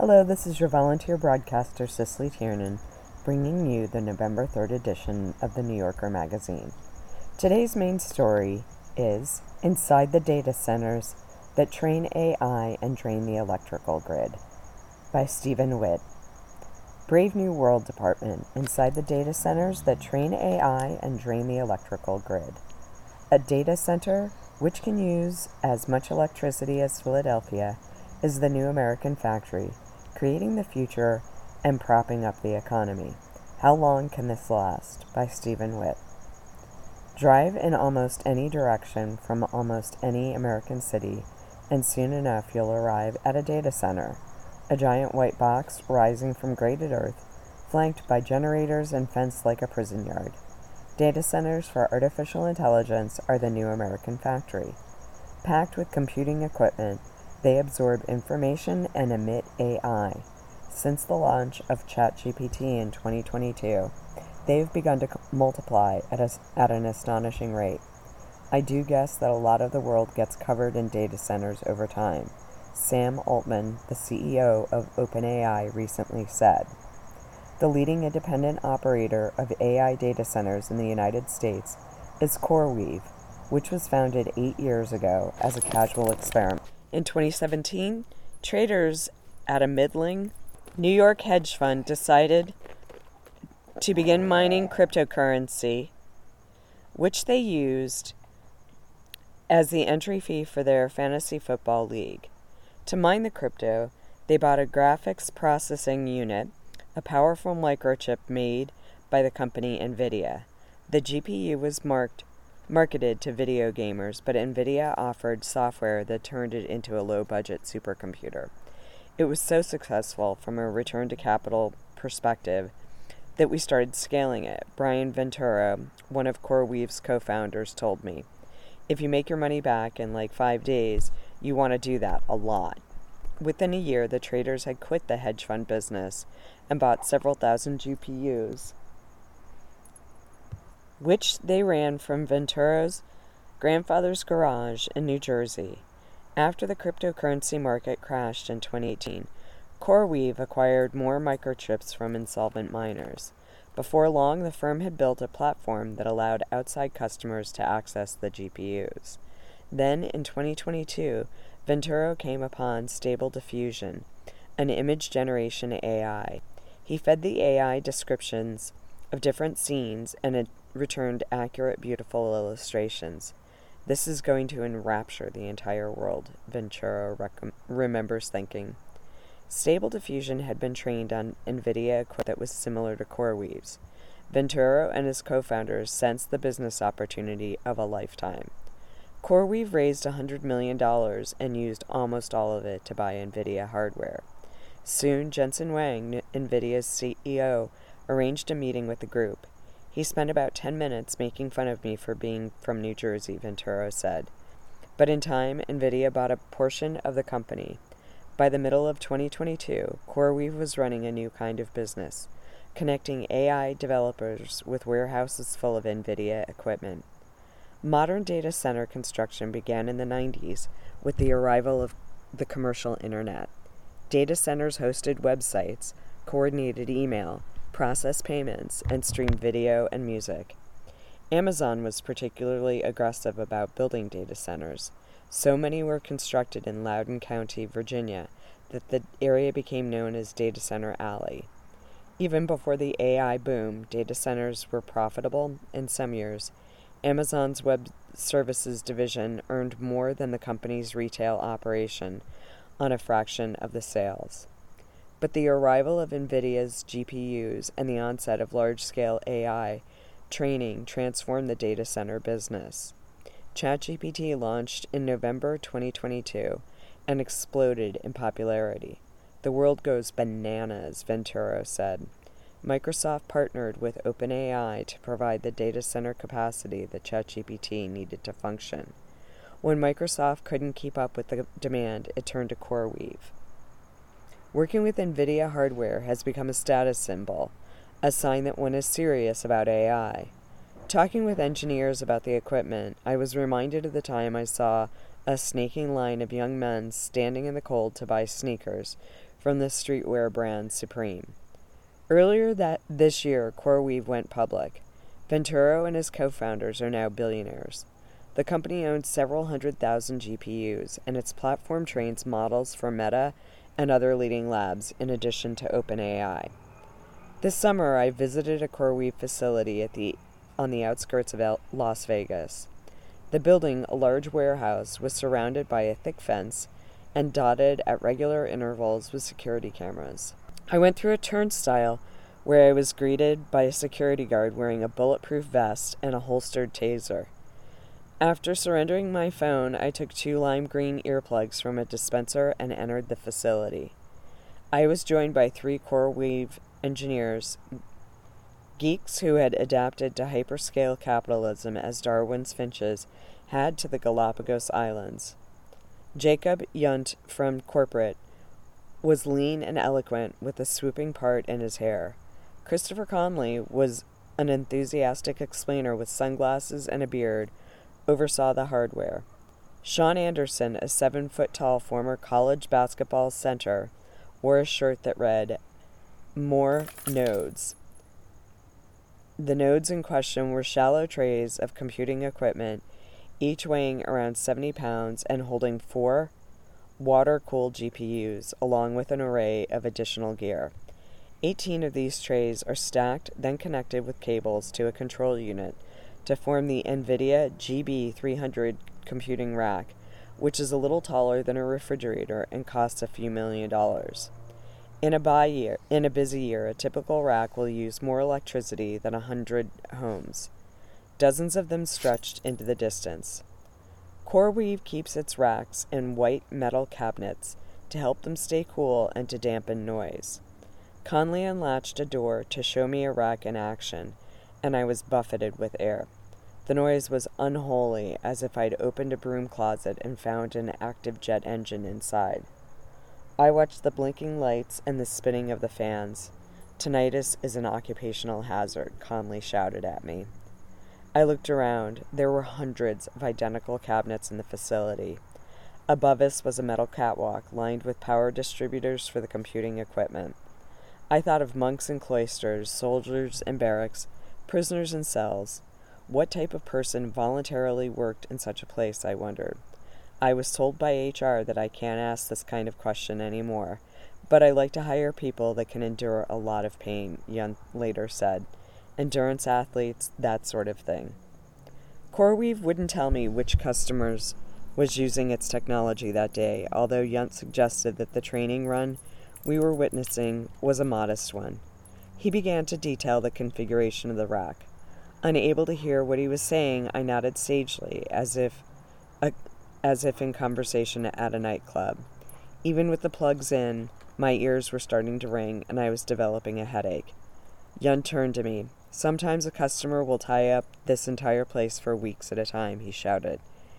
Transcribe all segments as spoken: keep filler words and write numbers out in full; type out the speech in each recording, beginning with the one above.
Hello, this is your volunteer broadcaster, Cicely Tiernan, bringing you the November third edition of the New Yorker magazine. Today's main story is Inside the Data Centers That Train A I and Drain the Electrical Grid by Stephen Witt. Brave New World Department, Inside the Data Centers That Train A I and Drain the Electrical Grid. A data center, which can use as much electricity as Philadelphia, is the new American factory, creating the future and propping up the economy. How long can this last? By Stephen Witt. Drive in almost any direction from almost any American city, and soon enough you'll arrive at a data center, a giant white box rising from graded earth, flanked by generators and fenced like a prison yard. Data centers for artificial intelligence are the new American factory. Packed with computing equipment, they absorb information and emit A I. Since the launch of ChatGPT in twenty twenty-two, they've begun to multiply at, a, at an astonishing rate. I do guess that a lot of the world gets covered in data centers over time, Sam Altman, the C E O of OpenAI, recently said. The leading independent operator of A I data centers in the United States is CoreWeave, which was founded eight years ago as a casual experiment. In twenty seventeen, traders at a middling New York hedge fund decided to begin mining cryptocurrency, which they used as the entry fee for their fantasy football league. To mine the crypto, they bought a graphics processing unit, a powerful microchip made by the company NVIDIA. The G P U was marked marketed to video gamers, but NVIDIA offered software that turned it into a low-budget supercomputer. It was so successful from a return-to-capital perspective that we started scaling it. Brian Venturo, one of CoreWeave's co-founders, told me, "If you make your money back in like five days, you want to do that a lot." Within a year, the traders had quit the hedge fund business and bought several thousand G P Us, which they ran from Venturo's grandfather's garage in New Jersey. After the cryptocurrency market crashed in twenty eighteen, CoreWeave acquired more microchips from insolvent miners. Before long, the firm had built a platform that allowed outside customers to access the G P Us. Then, in twenty twenty-two, Venturo came upon Stable Diffusion, an image generation A I. He fed the A I descriptions of different scenes and it returned accurate, beautiful illustrations. "This is going to enrapture the entire world," Venturo rec- remembers thinking. Stable Diffusion had been trained on NVIDIA equipment that was similar to CoreWeave's. Venturo and his co-founders sensed the business opportunity of a lifetime. CoreWeave raised one hundred million dollars and used almost all of it to buy NVIDIA hardware. Soon, Jensen Huang, NVIDIA's C E O, arranged a meeting with the group. "He spent about ten minutes making fun of me for being from New Jersey," Venturo said. But in time, NVIDIA bought a portion of the company. By the middle of twenty twenty-two, CoreWeave was running a new kind of business, connecting A I developers with warehouses full of NVIDIA equipment. Modern data center construction began in the nineties with the arrival of the commercial internet. Data centers hosted websites, coordinated email, processed payments, and streamed video and music. Amazon was particularly aggressive about building data centers. So many were constructed in Loudoun County, Virginia, that the area became known as Data Center Alley. Even before the A I boom, data centers were profitable. In some years, Amazon's Web Services division earned more than the company's retail operation on a fraction of the sales. But the arrival of NVIDIA's G P Us and the onset of large-scale A I training transformed the data center business. ChatGPT launched in November twenty twenty-two and exploded in popularity. "The world goes bananas," Venturo said. Microsoft partnered with OpenAI to provide the data center capacity that ChatGPT needed to function. When Microsoft couldn't keep up with the demand, it turned to CoreWeave. Working with NVIDIA hardware has become a status symbol, a sign that one is serious about A I. Talking with engineers about the equipment, I was reminded of the time I saw a snaking line of young men standing in the cold to buy sneakers from the streetwear brand Supreme. Earlier that this year, CoreWeave went public. Venturo and his co-founders are now billionaires. The company owns several hundred thousand G P Us, and its platform trains models for Meta and other leading labs, in addition to OpenAI. This summer, I visited a CoreWeave facility at the on the outskirts of Las Vegas. The building, a large warehouse, was surrounded by a thick fence and dotted at regular intervals with security cameras. I went through a turnstile where I was greeted by a security guard wearing a bulletproof vest and a holstered taser. After surrendering my phone, I took two lime green earplugs from a dispenser and entered the facility. I was joined by three CoreWeave engineers, geeks who had adapted to hyperscale capitalism as Darwin's finches had to the Galapagos Islands. Jacob Yunt from corporate was lean and eloquent with a swooping part in his hair. Christopher Conley was an enthusiastic explainer with sunglasses and a beard, oversaw the hardware. Sean Anderson, a seven-foot-tall former college basketball center, wore a shirt that read, "More nodes." The nodes in question were shallow trays of computing equipment, each weighing around seventy pounds and holding four water-cooled G P Us, along with an array of additional gear. Eighteen of these trays are stacked, then connected with cables to a control unit to form the NVIDIA G B three hundred computing rack, which is a little taller than a refrigerator and costs a few million dollars. In a, buy year, in a busy year, a typical rack will use more electricity than a hundred homes, dozens of them stretched into the distance. CoreWeave keeps its racks in white metal cabinets to help them stay cool and to dampen noise. Conley unlatched a door to show me a rack in action, and I was buffeted with air. The noise was unholy, as if I'd opened a broom closet and found an active jet engine inside. I watched the blinking lights and the spinning of the fans. "Tinnitus is an occupational hazard," Conley shouted at me. I looked around. There were hundreds of identical cabinets in the facility. Above us was a metal catwalk lined with power distributors for the computing equipment. I thought of monks in cloisters, soldiers in barracks, prisoners in cells. What type of person voluntarily worked in such a place, I wondered. I was told by H R that I can't ask this kind of question anymore, but I like to hire people that can endure a lot of pain, Yunt later said. Endurance athletes, that sort of thing. CoreWeave wouldn't tell me which customers was using its technology that day, although Yunt suggested that the training run we were witnessing was a modest one. He began to detail the configuration of the rack. Unable to hear what he was saying, I nodded sagely, as if a, as if in conversation at a nightclub. Even with the plugs in, my ears were starting to ring, and I was developing a headache. Yunt turned to me. "Sometimes a customer will tie up this entire place for weeks at a time," he shouted.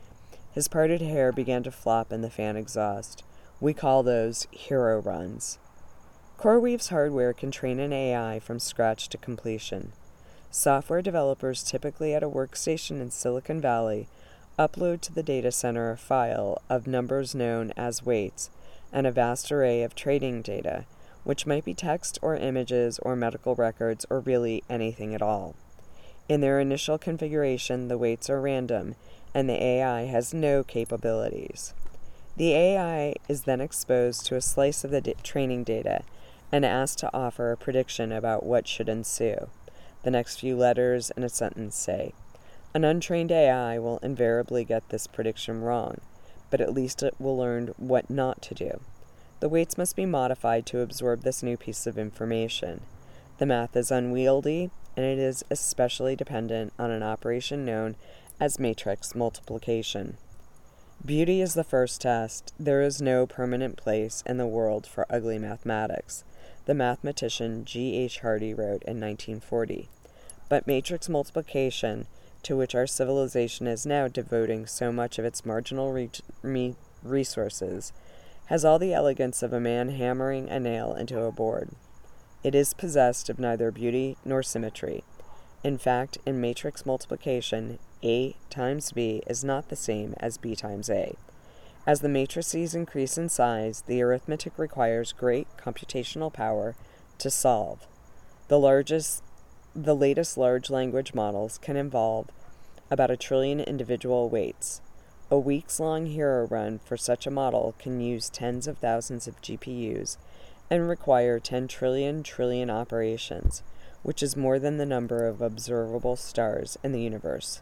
His parted hair began to flop in the fan exhaust. "We call those hero runs." CoreWeave's hardware can train an A I from scratch to completion. Software developers, typically at a workstation in Silicon Valley, upload to the data center a file of numbers known as weights and a vast array of trading data, which might be text or images or medical records or really anything at all. In their initial configuration, the weights are random, and the A I has no capabilities. The A I is then exposed to a slice of the d- training data and asked to offer a prediction about what should ensue. The next few letters in a sentence say. An untrained A I will invariably get this prediction wrong, but at least it will learn what not to do. The weights must be modified to absorb this new piece of information. The math is unwieldy, and it is especially dependent on an operation known as matrix multiplication. Beauty is the first test. There is no permanent place in the world for ugly mathematics, the mathematician G H Hardy wrote in nineteen forty. But matrix multiplication, to which our civilization is now devoting so much of its marginal re- re- resources, has all the elegance of a man hammering a nail into a board. It is possessed of neither beauty nor symmetry. In fact, in matrix multiplication, A times B is not the same as B times A. As the matrices increase in size, the arithmetic requires great computational power to solve. The largest, the latest large language models can involve about a trillion individual weights. A weeks-long hero run for such a model can use tens of thousands of G P Us and require ten trillion trillion operations, which is more than the number of observable stars in the universe.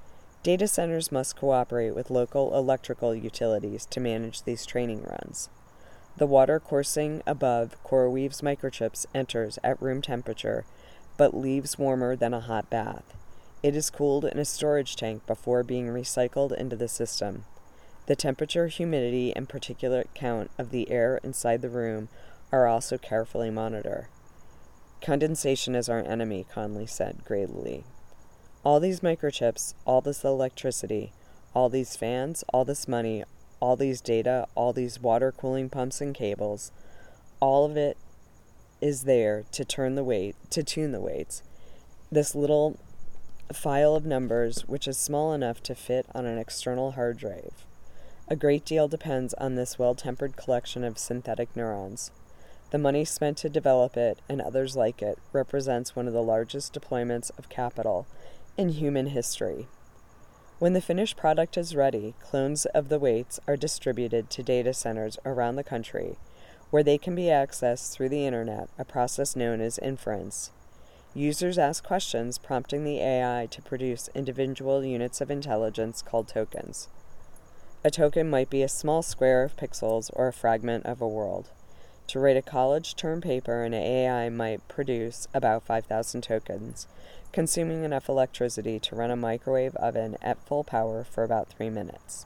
Data centers must cooperate with local electrical utilities to manage these training runs. The water coursing above CoreWeave's microchips enters at room temperature, but leaves warmer than a hot bath. It is cooled in a storage tank before being recycled into the system. The temperature, humidity, and particulate count of the air inside the room are also carefully monitored. Condensation is our enemy, Conley said gravely. All these microchips, all this electricity, all these fans, all this money, all these data, all these water cooling pumps and cables, all of it is there to turn the weight, to tune the weights. This little file of numbers, which is small enough to fit on an external hard drive. A great deal depends on this well-tempered collection of synthetic neurons. The money spent to develop it, and others like it, represents one of the largest deployments of capital in human history. When the finished product is ready, clones of the weights are distributed to data centers around the country, where they can be accessed through the internet, a process known as inference. Users ask questions, prompting the A I to produce individual units of intelligence called tokens. A token might be a small square of pixels or a fragment of a world. To write a college term paper, an A I might produce about five thousand tokens, consuming enough electricity to run a microwave oven at full power for about three minutes.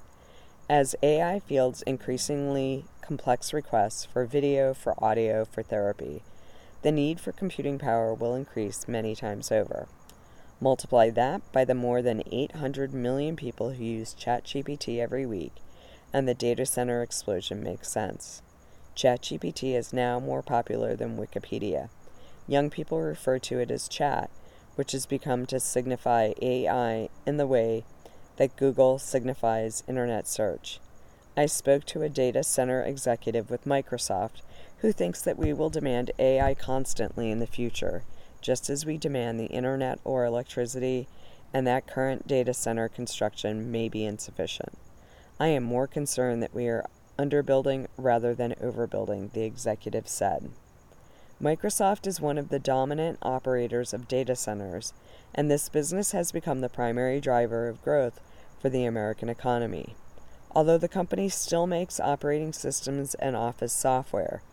As A I fields increasingly complex requests for video, for audio, for therapy, the need for computing power will increase many times over. Multiply that by the more than eight hundred million people who use ChatGPT every week, and the data center explosion makes sense. ChatGPT is now more popular than Wikipedia. Young people refer to it as Chat, which has become to signify A I in the way that Google signifies internet search. I spoke to a data center executive with Microsoft who thinks that we will demand A I constantly in the future, just as we demand the internet or electricity, and that current data center construction may be insufficient. I am more concerned that we are underbuilding rather than overbuilding, the executive said. Microsoft is one of the dominant operators of data centers, and this business has become the primary driver of growth for the American economy. Although the company still makes operating systems and office software,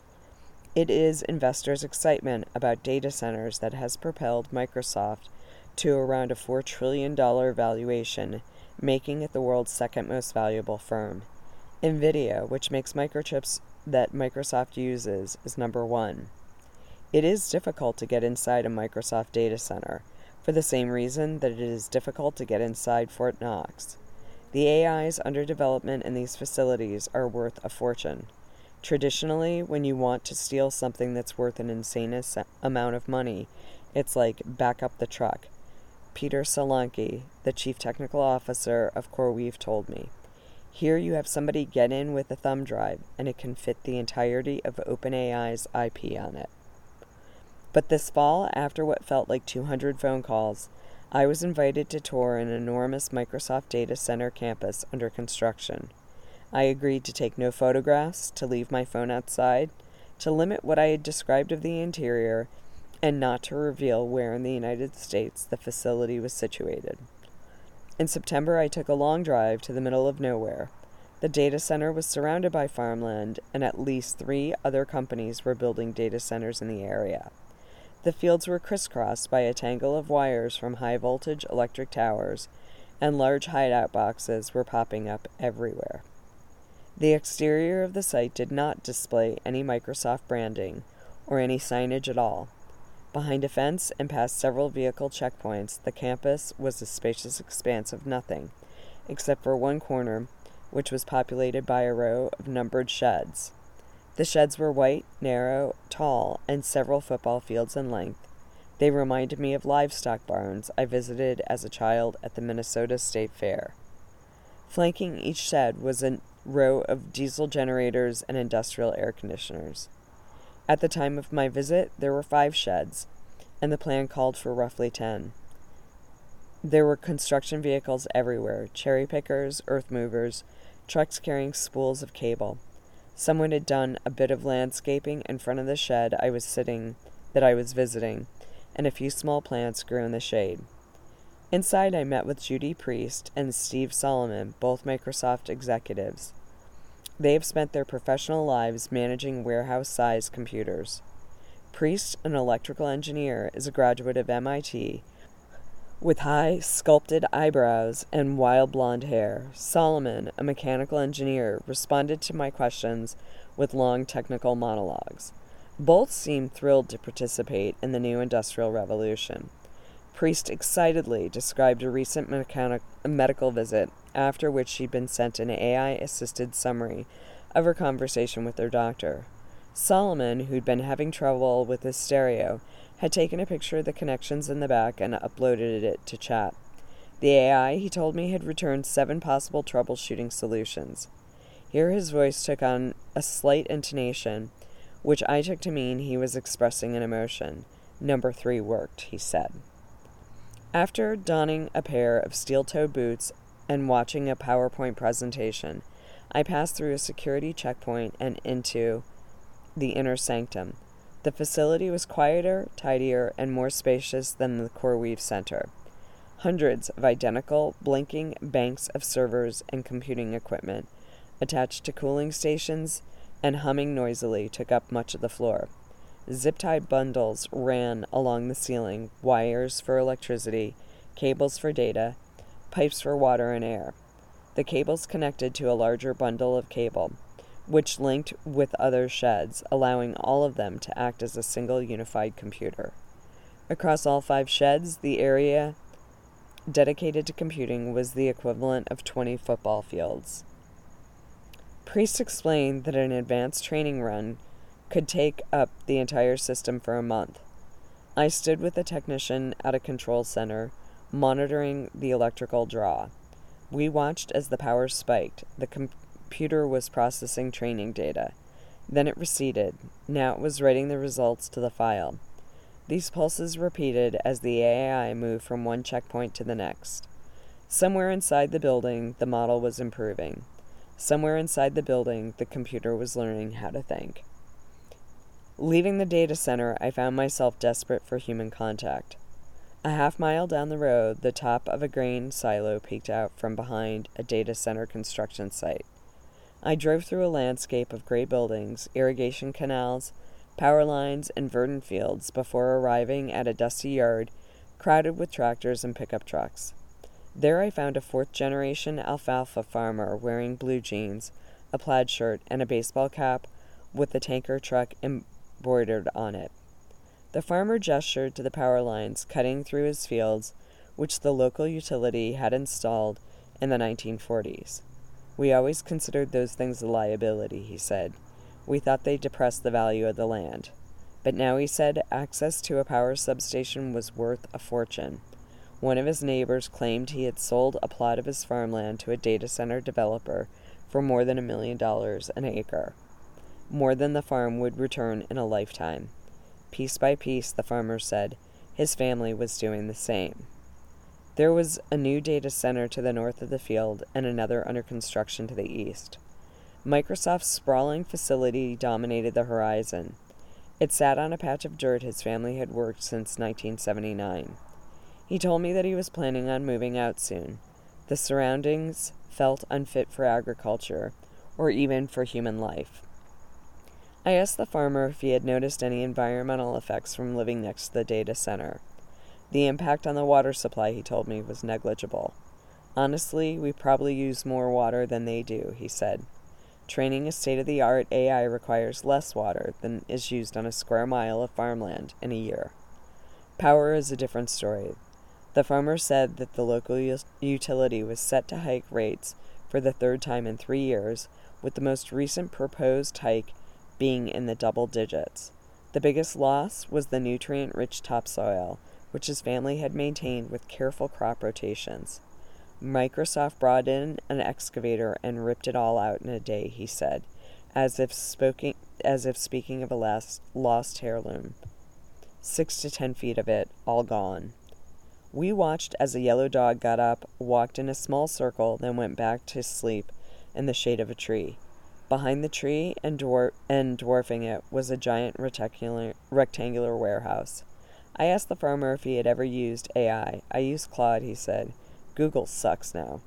it is investors' excitement about data centers that has propelled Microsoft to around a four trillion dollars valuation, making it the world's second most valuable firm. NVIDIA, which makes microchips that Microsoft uses, is number one. It is difficult to get inside a Microsoft data center, for the same reason that it is difficult to get inside Fort Knox. The A Is under development in these facilities are worth a fortune. Traditionally, when you want to steal something that's worth an insane amount of money, it's like back up the truck. Peter Solanke, the chief technical officer of CoreWeave, told me. Here you have somebody get in with a thumb drive, and it can fit the entirety of OpenAI's I P on it. But this fall, after what felt like two hundred phone calls, I was invited to tour an enormous Microsoft data center campus under construction. I agreed to take no photographs, to leave my phone outside, to limit what I had described of the interior, and not to reveal where in the United States the facility was situated. In September, I took a long drive to the middle of nowhere. The data center was surrounded by farmland, and at least three other companies were building data centers in the area. The fields were crisscrossed by a tangle of wires from high-voltage electric towers, and large hideout boxes were popping up everywhere. The exterior of the site did not display any Microsoft branding or any signage at all. Behind a fence and past several vehicle checkpoints, the campus was a spacious expanse of nothing, except for one corner, which was populated by a row of numbered sheds. The sheds were white, narrow, tall, and several football fields in length. They reminded me of livestock barns I visited as a child at the Minnesota State Fair. Flanking each shed was a row of diesel generators and industrial air conditioners. At the time of my visit, there were five sheds, and the plan called for roughly ten. There were construction vehicles everywhere, cherry pickers, earth movers, trucks carrying spools of cable. Someone had done a bit of landscaping in front of the shed I was sitting, that I was visiting, and a few small plants grew in the shade. Inside, I met with Judy Priest and Steve Solomon, both Microsoft executives. They have spent their professional lives managing warehouse-sized computers. Priest, an electrical engineer, is a graduate of M I T with high, sculpted eyebrows and wild blonde hair. Solomon, a mechanical engineer, responded to my questions with long technical monologues. Both seemed thrilled to participate in the new Industrial Revolution. Priest excitedly described a recent mechanic- medical visit, after which she'd been sent an A I-assisted summary of her conversation with her doctor. Solomon, who'd been having trouble with his stereo, had taken a picture of the connections in the back and uploaded it to chat. The A I, he told me, had returned seven possible troubleshooting solutions. Here his voice took on a slight intonation, which I took to mean he was expressing an emotion. Number three worked, he said. After donning a pair of steel-toed boots and watching a PowerPoint presentation, I passed through a security checkpoint and into the inner sanctum. The facility was quieter, tidier, and more spacious than the CoreWeave Center. Hundreds of identical, blinking banks of servers and computing equipment, attached to cooling stations and humming noisily, took up much of the floor. Zip-tied bundles ran along the ceiling, wires for electricity, cables for data, pipes for water and air. The cables connected to a larger bundle of cable, which linked with other sheds, allowing all of them to act as a single unified computer. Across all five sheds, the area dedicated to computing was the equivalent of twenty football fields. Priest explained that an advanced training run could take up the entire system for a month. I stood with a technician at a control center, monitoring the electrical draw. We watched as the power spiked. The computer was processing training data. Then it receded. Now it was writing the results to the file. These pulses repeated as the A I moved from one checkpoint to the next. Somewhere inside the building, the model was improving. Somewhere inside the building, the computer was learning how to think. Leaving the data center, I found myself desperate for human contact. A half mile down the road, the top of a grain silo peeked out from behind a data center construction site. I drove through a landscape of gray buildings, irrigation canals, power lines, and verdant fields before arriving at a dusty yard crowded with tractors and pickup trucks. There I found a fourth-generation alfalfa farmer wearing blue jeans, a plaid shirt, and a baseball cap with the tanker truck embroidered on it. The farmer gestured to the power lines cutting through his fields, which the local utility had installed in the nineteen forties. We always considered those things a liability, he said. We thought they depressed the value of the land. But now, he said, access to a power substation was worth a fortune. One of his neighbors claimed he had sold a plot of his farmland to a data center developer for more than a million dollars an acre, more than the farm would return in a lifetime. Piece by piece, the farmer said, his family was doing the same. There was a new data center to the north of the field and another under construction to the east. Microsoft's sprawling facility dominated the horizon. It sat on a patch of dirt his family had worked since nineteen seventy-nine. He told me that he was planning on moving out soon. The surroundings felt unfit for agriculture, or even for human life. I asked the farmer if he had noticed any environmental effects from living next to the data center. The impact on the water supply, he told me, was negligible. Honestly, we probably use more water than they do, he said. Training a state-of-the-art A I requires less water than is used on a square mile of farmland in a year. Power is a different story. The farmer said that the local u- utility was set to hike rates for the third time in three years, with the most recent proposed hike being in the double digits. The biggest loss was the nutrient-rich topsoil, which his family had maintained with careful crop rotations. Microsoft brought in an excavator and ripped it all out in a day, he said, as if speaking, as if speaking of a last, lost heirloom. Six to ten feet of it, all gone. We watched as a yellow dog got up, walked in a small circle, then went back to sleep in the shade of a tree. Behind the tree and, dwar- and dwarfing it was a giant rectangular, rectangular warehouse. I asked the farmer if he had ever used A I. I used Claude, he said. Google sucks now.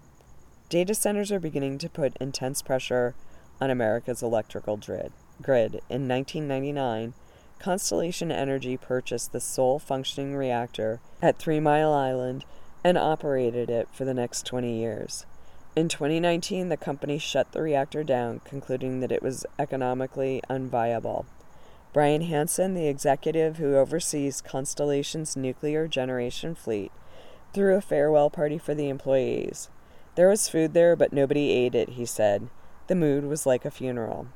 Data centers are beginning to put intense pressure on America's electrical grid. grid. In nineteen ninety-nine, Constellation Energy purchased the sole functioning reactor at Three Mile Island and operated it for the next twenty years. In twenty nineteen, the company shut the reactor down, concluding that it was economically unviable. Brian Hansen, the executive who oversees Constellation's nuclear generation fleet, threw a farewell party for the employees. There was food there, but nobody ate it, he said. The mood was like a funeral.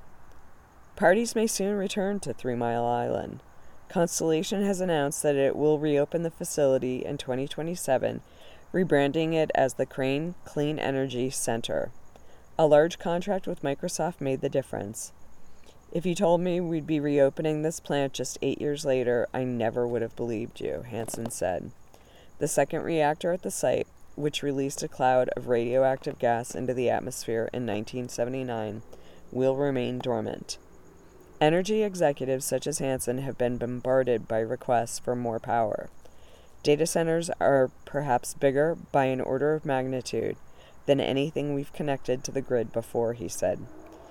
Parties may soon return to Three Mile Island. Constellation has announced that it will reopen the facility in twenty twenty-seven, rebranding it as the Crane Clean Energy Center. A large contract with Microsoft made the difference. If you told me we'd be reopening this plant just eight years later, I never would have believed you, Hansen said. The second reactor at the site, which released a cloud of radioactive gas into the atmosphere in nineteen seventy-nine, will remain dormant. Energy executives such as Hansen have been bombarded by requests for more power. Data centers are perhaps bigger by an order of magnitude than anything we've connected to the grid before, he said.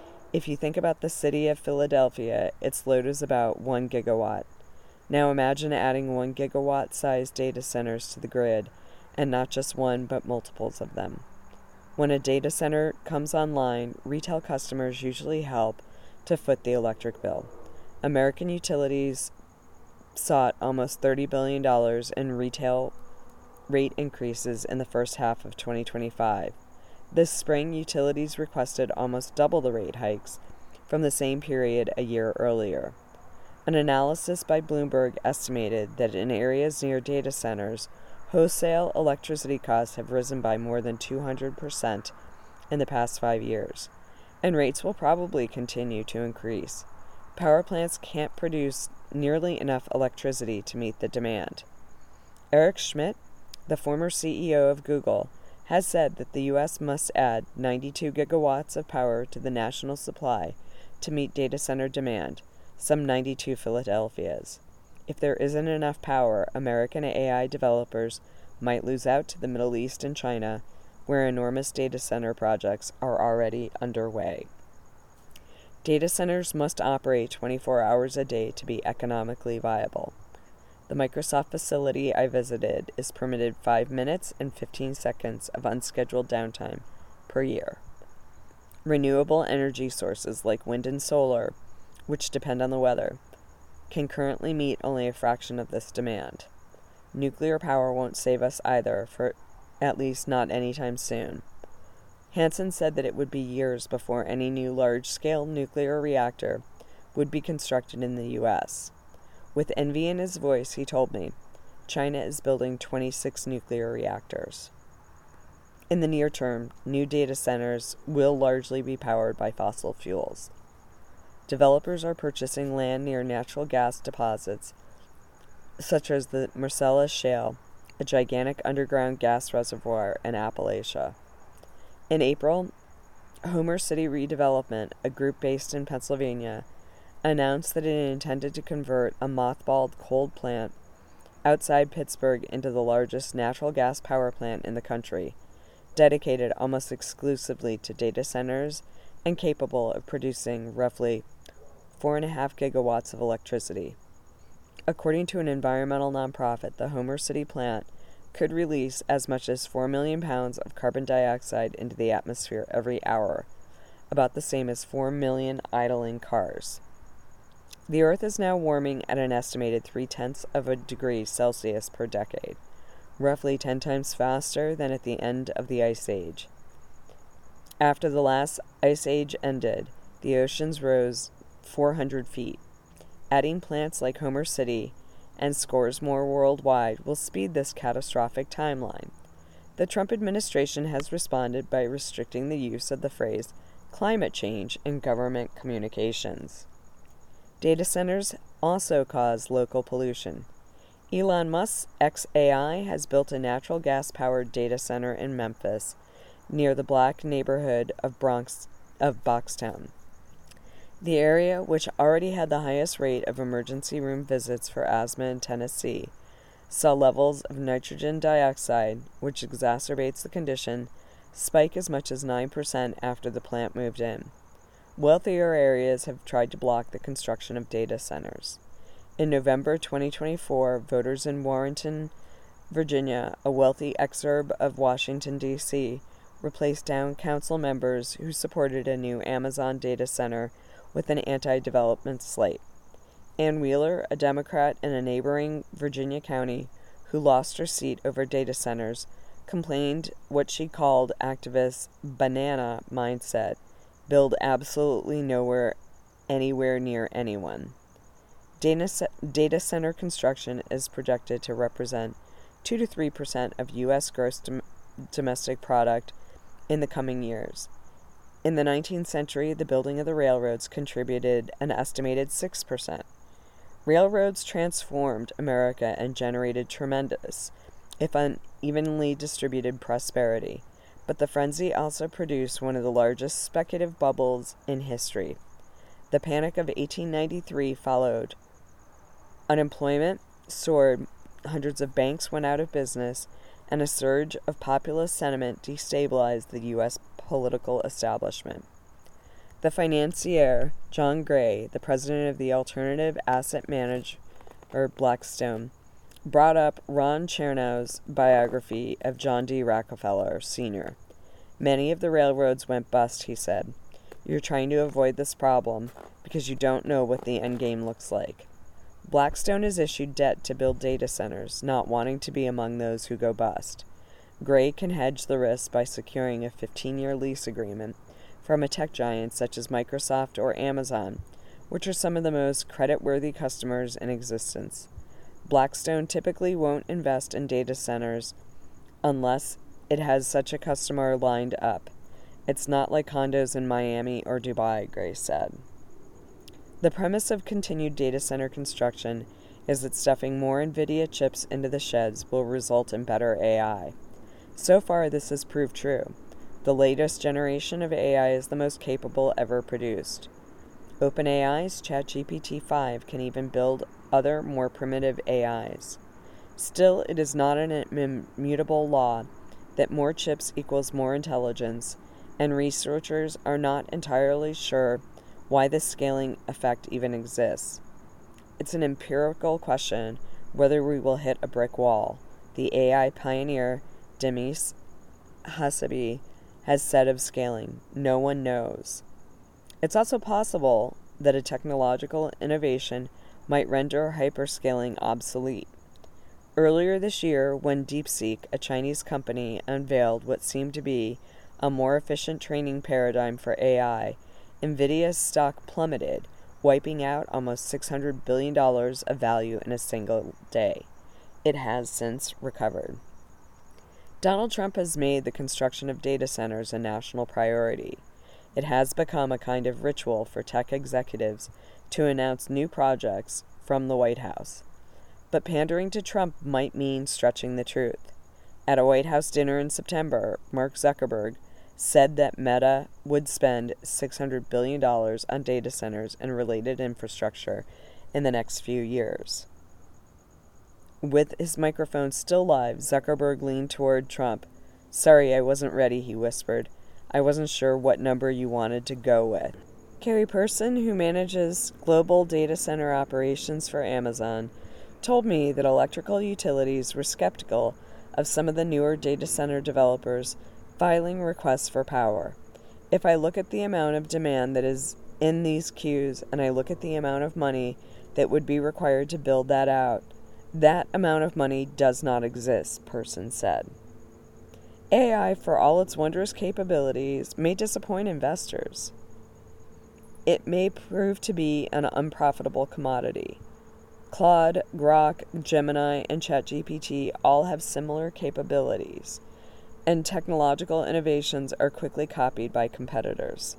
If you think about the city of Philadelphia, its load is about one gigawatt. Now imagine adding one gigawatt-sized data centers to the grid, and not just one, but multiples of them. When a data center comes online, retail customers usually help to foot the electric bill. American utilities sought almost thirty billion dollars in retail rate increases in the first half of twenty twenty-five. This spring, utilities requested almost double the rate hikes from the same period a year earlier. An analysis by Bloomberg estimated that in areas near data centers, wholesale electricity costs have risen by more than two hundred percent in the past five years, and rates will probably continue to increase. Power plants can't produce nearly enough electricity to meet the demand. Eric Schmidt, the former C E O of Google, has said that the U S must add ninety-two gigawatts of power to the national supply to meet data center demand, some ninety-two Philadelphias. If there isn't enough power, American A I developers might lose out to the Middle East and China, where enormous data center projects are already underway. Data centers must operate twenty-four hours a day to be economically viable. The Microsoft facility I visited is permitted five minutes and fifteen seconds of unscheduled downtime per year. Renewable energy sources like wind and solar, which depend on the weather, can currently meet only a fraction of this demand. Nuclear power won't save us either, for at least not anytime soon. Hansen said that it would be years before any new large-scale nuclear reactor would be constructed in the U S With envy in his voice, he told me, China is building twenty-six nuclear reactors. In the near term, new data centers will largely be powered by fossil fuels. Developers are purchasing land near natural gas deposits, such as the Marcellus Shale, a gigantic underground gas reservoir in Appalachia. In April, Homer City Redevelopment, a group based in Pennsylvania, announced that it intended to convert a mothballed coal plant outside Pittsburgh into the largest natural gas power plant in the country, dedicated almost exclusively to data centers and capable of producing roughly four and a half gigawatts of electricity. According to an environmental nonprofit, the Homer City plant could release as much as four million pounds of carbon dioxide into the atmosphere every hour, about the same as four million idling cars. The Earth is now warming at an estimated three-tenths of a degree Celsius per decade, roughly ten times faster than at the end of the Ice Age. After the last Ice Age ended, the oceans rose four hundred feet. Adding plants like Homer City and scores more worldwide will speed this catastrophic timeline. The Trump administration has responded by restricting the use of the phrase climate change in government communications. Data centers also cause local pollution. Elon Musk's xAI has built a natural gas-powered data center in Memphis, near the black neighborhood of Bronx of Boxtown. The area, which already had the highest rate of emergency room visits for asthma in Tennessee, saw levels of nitrogen dioxide, which exacerbates the condition, spike as much as nine percent after the plant moved in. Wealthier areas have tried to block the construction of data centers. In November twenty twenty-four, voters in Warrenton, Virginia, a wealthy exurb of Washington, D C, replaced town council members who supported a new Amazon data center with an anti-development slate. Ann Wheeler, a Democrat in a neighboring Virginia county who lost her seat over data centers, complained what she called activists' banana mindset, build absolutely nowhere, anywhere near anyone. Data, data center construction is projected to represent two to three percent of U S gross dom- domestic product in the coming years. In the nineteenth century, the building of the railroads contributed an estimated six percent. Railroads transformed America and generated tremendous, if unevenly distributed, prosperity, but the frenzy also produced one of the largest speculative bubbles in history. The Panic of eighteen ninety-three followed. Unemployment soared, hundreds of banks went out of business, and a surge of populist sentiment destabilized the U S political establishment. The financier, John Gray, the president of the alternative asset manager Blackstone, brought up Ron Chernow's biography of John D. Rockefeller, Senior Many of the railroads went bust, he said. You're trying to avoid this problem because you don't know what the end game looks like. Blackstone has issued debt to build data centers, not wanting to be among those who go bust. Gray can hedge the risk by securing a fifteen-year lease agreement from a tech giant such as Microsoft or Amazon, which are some of the most credit-worthy customers in existence. Blackstone typically won't invest in data centers unless it has such a customer lined up. It's not like condos in Miami or Dubai, Gray said. The premise of continued data center construction is that stuffing more NVIDIA chips into the sheds will result in better A I. So far, this has proved true. The latest generation of A I is the most capable ever produced. OpenAI's ChatGPT five can even build other, more primitive A Is. Still, it is not an immutable law that more chips equals more intelligence, and researchers are not entirely sure why this scaling effect even exists. It's an empirical question whether we will hit a brick wall, the A I pioneer Demis Hassabis has said of scaling. No one knows. It's also possible that a technological innovation might render hyperscaling obsolete. Earlier this year, when DeepSeek, a Chinese company, unveiled what seemed to be a more efficient training paradigm for A I, NVIDIA's stock plummeted, wiping out almost six hundred billion dollars of value in a single day. It has since recovered. Donald Trump has made the construction of data centers a national priority. It has become a kind of ritual for tech executives to announce new projects from the White House. But pandering to Trump might mean stretching the truth. At a White House dinner in September, Mark Zuckerberg said that Meta would spend six hundred billion dollars on data centers and related infrastructure in the next few years. With his microphone still live, Zuckerberg leaned toward Trump. Sorry, I wasn't ready, he whispered. I wasn't sure what number you wanted to go with. Carrie Person, who manages global data center operations for Amazon, told me that electrical utilities were skeptical of some of the newer data center developers filing requests for power. If I look at the amount of demand that is in these queues and I look at the amount of money that would be required to build that out, that amount of money does not exist, Person said. A I, for all its wondrous capabilities, may disappoint investors. It may prove to be an unprofitable commodity. Claude, Grok, Gemini, and ChatGPT all have similar capabilities. and technological innovations are quickly copied by competitors.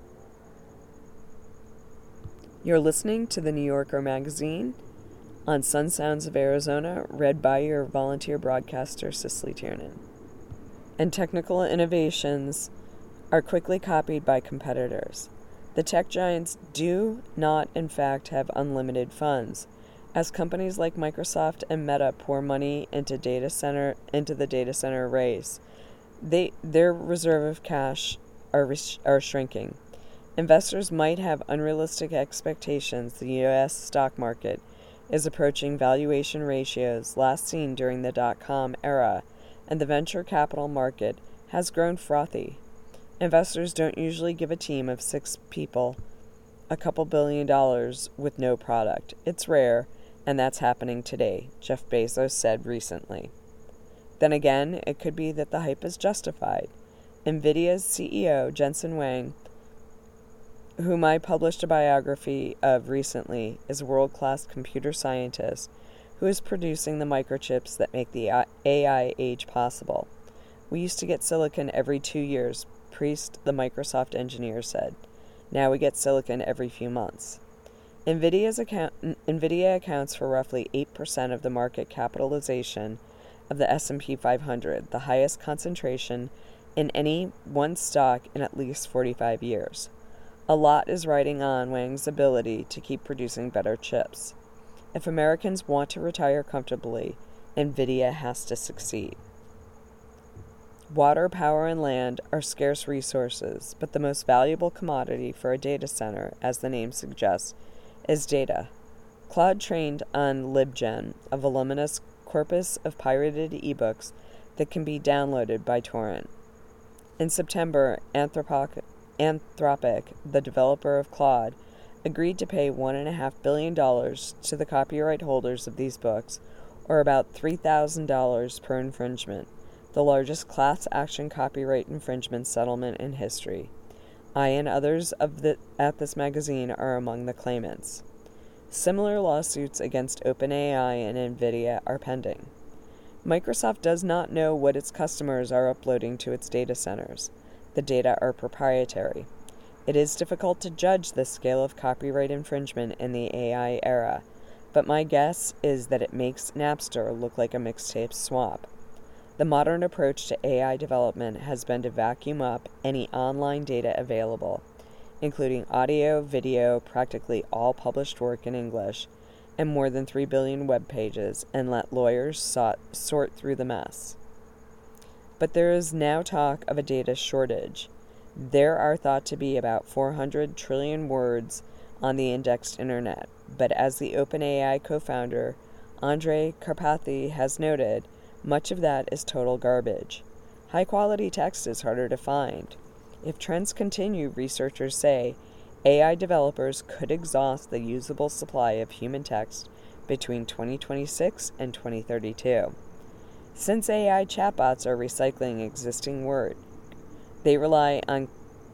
You're listening to the New Yorker magazine on Sun Sounds of Arizona, read by your volunteer broadcaster, Cicely Tiernan. And technical innovations are quickly copied by competitors. The tech giants do not, in fact, have unlimited funds, as companies like Microsoft and Meta pour money into data center into the data center race. They their reserve of cash are are shrinking. Investors might have unrealistic expectations. The U S stock market is approaching valuation ratios last seen during the dot-com era, and the venture capital market has grown frothy. Investors don't usually give a team of six people a couple billion dollars with no product. It's rare, and that's happening today, Jeff Bezos said recently. Then again, it could be that the hype is justified. NVIDIA's C E O, Jensen Huang, whom I published a biography of recently, is a world-class computer scientist who is producing the microchips that make the A I age possible. We used to get silicon every two years, Priest, the Microsoft engineer, said. Now we get silicon every few months. NVIDIA's account, NVIDIA accounts for roughly eight percent of the market capitalization of the S and P five hundred, the highest concentration in any one stock in at least forty-five years. A lot is riding on Wang's ability to keep producing better chips. If Americans want to retire comfortably, NVIDIA has to succeed. Water, power, and land are scarce resources, but the most valuable commodity for a data center, as the name suggests, is data. Claude trained on LibGen, a voluminous corpus of pirated ebooks that can be downloaded by torrent. In September, Anthropic, Anthropic, the developer of Claude, agreed to pay one point five billion dollars to the copyright holders of these books, or about three thousand dollars per infringement, the largest class action copyright infringement settlement in history. I and others of the, at this magazine are among the claimants. Similar lawsuits against OpenAI and NVIDIA are pending. Microsoft does not know what its customers are uploading to its data centers. The data are proprietary. It is difficult to judge the scale of copyright infringement in the A I era, but my guess is that it makes Napster look like a mixtape swap. The modern approach to A I development has been to vacuum up any online data available, including audio, video, practically all published work in English, and more than three billion web pages, and let lawyers sort, sort through the mess. But there is now talk of a data shortage. There are thought to be about four hundred trillion words on the indexed internet, but as the OpenAI co-founder, Andrej Karpathy, has noted, much of that is total garbage. High-quality text is harder to find. If trends continue, researchers say, A I developers could exhaust the usable supply of human text between twenty twenty-six and twenty thirty-two. Since A I chatbots are recycling existing word, they rely on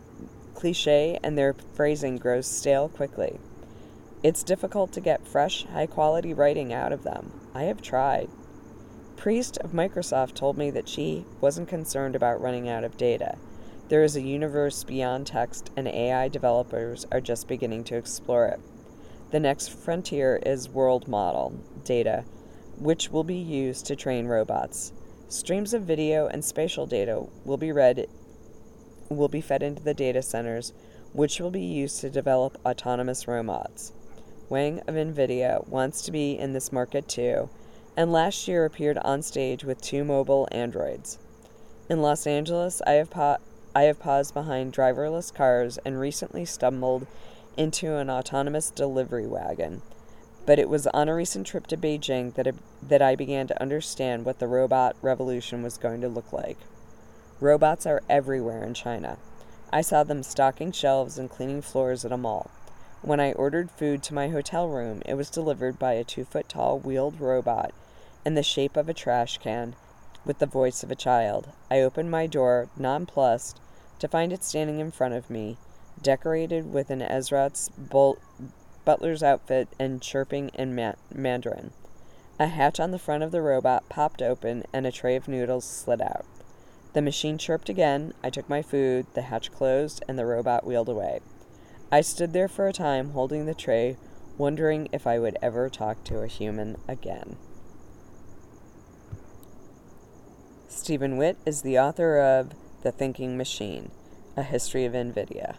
cliché and their phrasing grows stale quickly. It's difficult to get fresh, high-quality writing out of them. I have tried. Priest of Microsoft told me that she wasn't concerned about running out of data. There is a universe beyond text, and A I developers are just beginning to explore it. The next frontier is world model data, which will be used to train robots. Streams of video and spatial data will be read will be fed into the data centers, which will be used to develop autonomous robots. Wang of NVIDIA wants to be in this market too, and last year appeared on stage with two mobile androids. In Los Angeles, I have pa- I have paused behind driverless cars and recently stumbled into an autonomous delivery wagon. But it was on a recent trip to Beijing that, it, that I began to understand what the robot revolution was going to look like. Robots are everywhere in China. I saw them stocking shelves and cleaning floors at a mall. When I ordered food to my hotel room, it was delivered by a two-foot-tall wheeled robot in the shape of a trash can with the voice of a child. I opened my door, nonplussed, to find it standing in front of me, decorated with an Ezrat's bol- butler's outfit and chirping in ma- Mandarin. A hatch on the front of the robot popped open and a tray of noodles slid out. The machine chirped again. I took my food, the hatch closed, and the robot wheeled away. I stood there for a time, holding the tray, wondering if I would ever talk to a human again. Stephen Witt is the author of The Thinking Machine, A History of NVIDIA.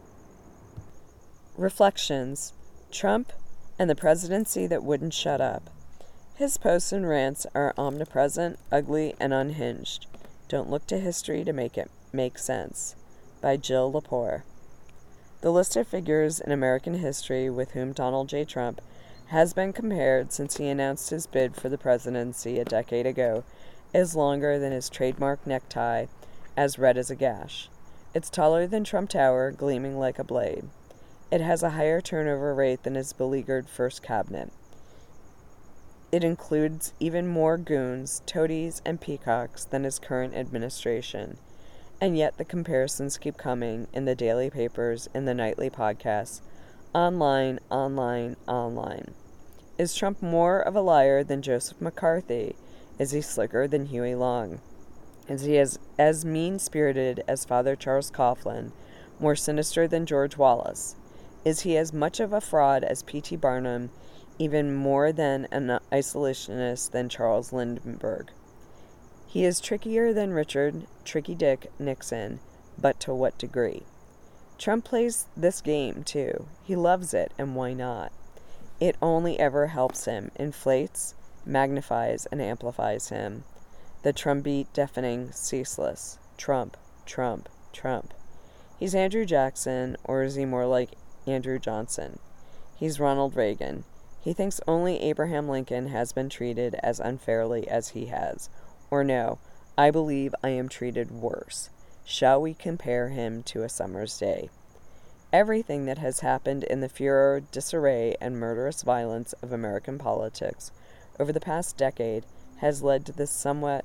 Reflections: Trump and the presidency that wouldn't shut up. His posts and rants are omnipresent, ugly, and unhinged. Don't look to history to make it make sense. By Jill Lepore. The list of figures in American history with whom Donald J. Trump has been compared since he announced his bid for the presidency a decade ago is longer than his trademark necktie, as red as a gash. It's taller than Trump Tower, gleaming like a blade. It has a higher turnover rate than his beleaguered first cabinet. It includes even more goons, toadies, and peacocks than his current administration. And yet the comparisons keep coming in the daily papers, in the nightly podcasts, online, online, online. Is Trump more of a liar than Joseph McCarthy? Is he slicker than Huey Long? Is he as, as mean-spirited as Father Charles Coughlin, more sinister than George Wallace? Is he as much of a fraud as P T Barnum, even more than an isolationist than Charles Lindbergh? He is trickier than Richard, Tricky Dick, Nixon, but to what degree? Trump plays this game, too. He loves it, and why not? It only ever helps him, inflates, magnifies, and amplifies him. The Trump-beat deafening, ceaseless. Trump, Trump, Trump. He's Andrew Jackson, or is he more like Andrew Johnson? He's Ronald Reagan. He thinks only Abraham Lincoln has been treated as unfairly as he has. Or no, I believe I am treated worse. Shall we compare him to a summer's day? Everything that has happened in the furor, disarray, and murderous violence of American politics over the past decade has led to this somewhat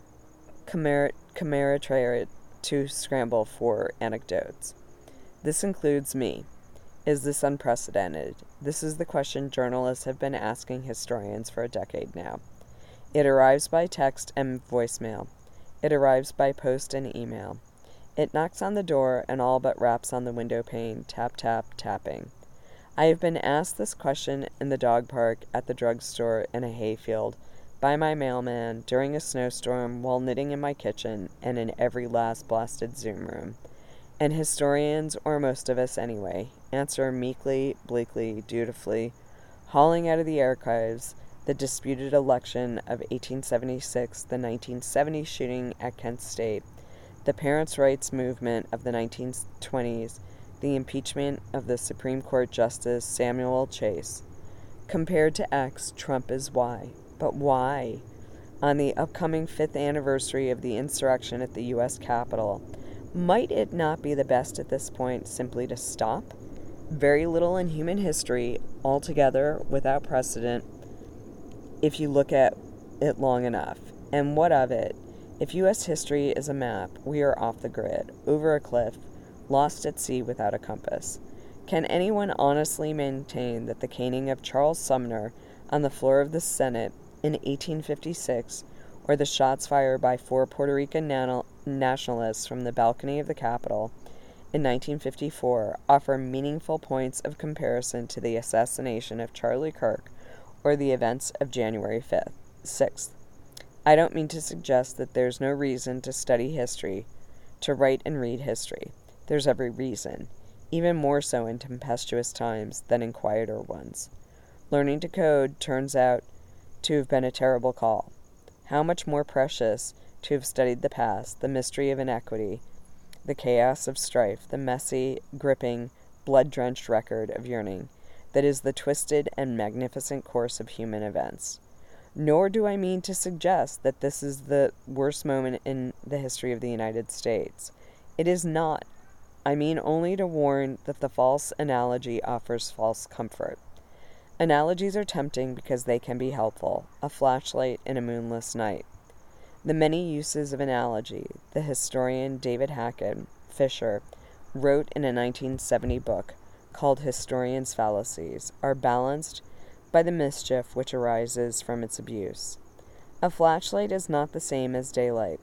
chimera to scramble for anecdotes. This includes me. Is this unprecedented? This is the question journalists have been asking historians for a decade now. It arrives by text and voicemail. It arrives by post and email. It knocks on the door and all but raps on the window pane, tap, tap, tapping. I have been asked this question in the dog park, at the drugstore, in a hayfield, by my mailman, during a snowstorm, while knitting in my kitchen, and in every last blasted Zoom room. And historians, or most of us anyway, answer meekly, bleakly, dutifully, hauling out of the archives the disputed election of eighteen seventy-six, the nineteen seventy shooting at Kent State, the parents' rights movement of the nineteen twenties, the impeachment of the Supreme Court Justice Samuel Chase. Compared to X, Trump is Y. But why? On the upcoming fifth anniversary of the insurrection at the U S Capitol, might it not be the best at this point simply to stop? Very little in human history, altogether without precedent, if you look at it long enough. And what of it? If U S history is a map, we are off the grid, over a cliff, lost at sea without a compass. Can anyone honestly maintain that the caning of Charles Sumner on the floor of the Senate in eighteen fifty-six, or the shots fired by four Puerto Rican na- nationalists from the balcony of the Capitol in nineteen fifty-four, offer meaningful points of comparison to the assassination of Charlie Kirk or the events of January fifth, sixth? I don't mean to suggest that there's no reason to study history, to write and read history. There's every reason, even more so in tempestuous times than in quieter ones. Learning to code turns out to have been a terrible call. How much more precious to have studied the past, the mystery of inequity, the chaos of strife, the messy, gripping, blood-drenched record of yearning that is the twisted and magnificent course of human events. Nor do I mean to suggest that this is the worst moment in the history of the United States. It is not. I mean only to warn that the false analogy offers false comfort. Analogies are tempting because they can be helpful, a flashlight in a moonless night. The many uses of analogy, the historian David Hackett Fisher wrote in a nineteen seventy book called Historians' Fallacies, are balanced by the mischief which arises from its abuse. A flashlight is not the same as daylight.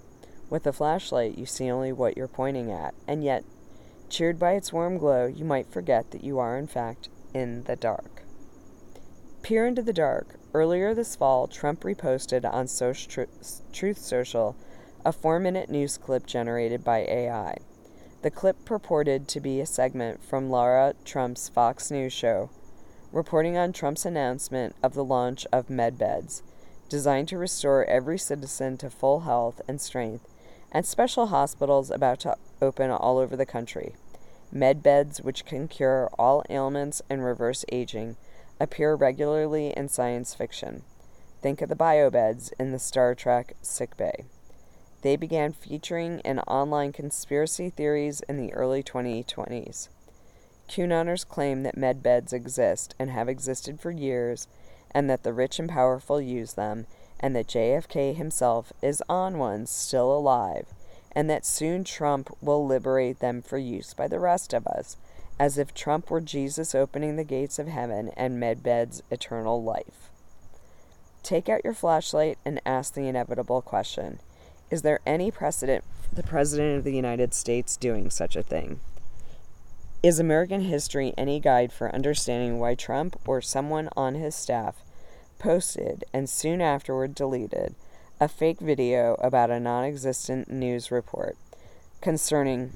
With a flashlight, you see only what you're pointing at, and yet, cheered by its warm glow, you might forget that you are, in fact, in the dark. Peer into the dark. Earlier this fall, Trump reposted on Social Truth Social a four-minute news clip generated by A I. The clip purported to be a segment from Lara Trump's Fox News show, reporting on Trump's announcement of the launch of MedBeds, designed to restore every citizen to full health and strength, and special hospitals about to open all over the country. MedBeds, which can cure all ailments and reverse aging, appear regularly in science fiction. Think of the biobeds in the Star Trek sickbay. They began featuring in online conspiracy theories in the early twenty twenties. QAnoners claim that MedBeds exist and have existed for years, and that the rich and powerful use them, and that J F K himself is on one still alive, and that soon Trump will liberate them for use by the rest of us, as if Trump were Jesus opening the gates of heaven and MedBeds eternal life. Take out your flashlight and ask the inevitable question. Is there any precedent for the President of the United States doing such a thing? Is American history any guide for understanding why Trump or someone on his staff posted and soon afterward deleted a fake video about a non-existent news report concerning